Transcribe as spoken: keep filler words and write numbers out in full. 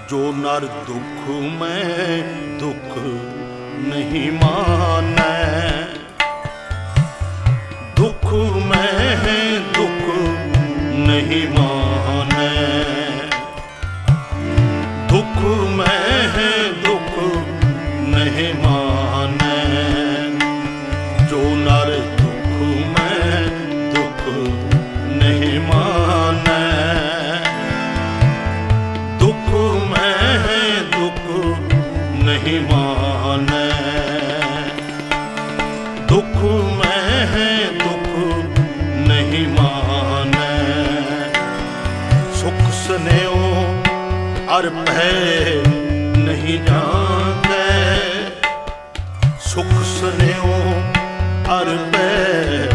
जो नर दुख में दुख नहीं माने, दुख में दुख नहीं माने, दुख में दुख नहीं माने। जो नर दुख में दुख नहीं माने, दुख में दुख नहीं माने, दुख में दुख नहीं माने। सुख स्नेह अर भय नहीं जानते, सुख स्नेह अर भय